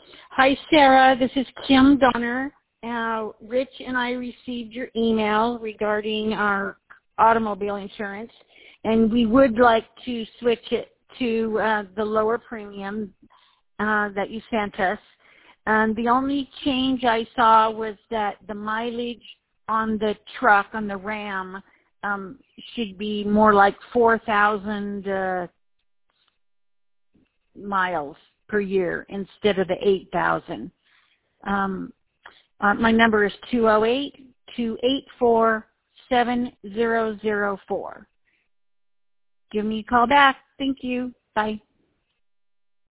Hi, Sarah. This is Kim Donner. Rich and I received your email regarding our automobile insurance, and we would like to switch it to the lower premium that you sent us. And the only change I saw was that the mileage on the truck, on the Ram, should be more like 4,000 miles per year instead of the 8,000. My number is 208-284-7004. Give me a call back. Thank you. Bye.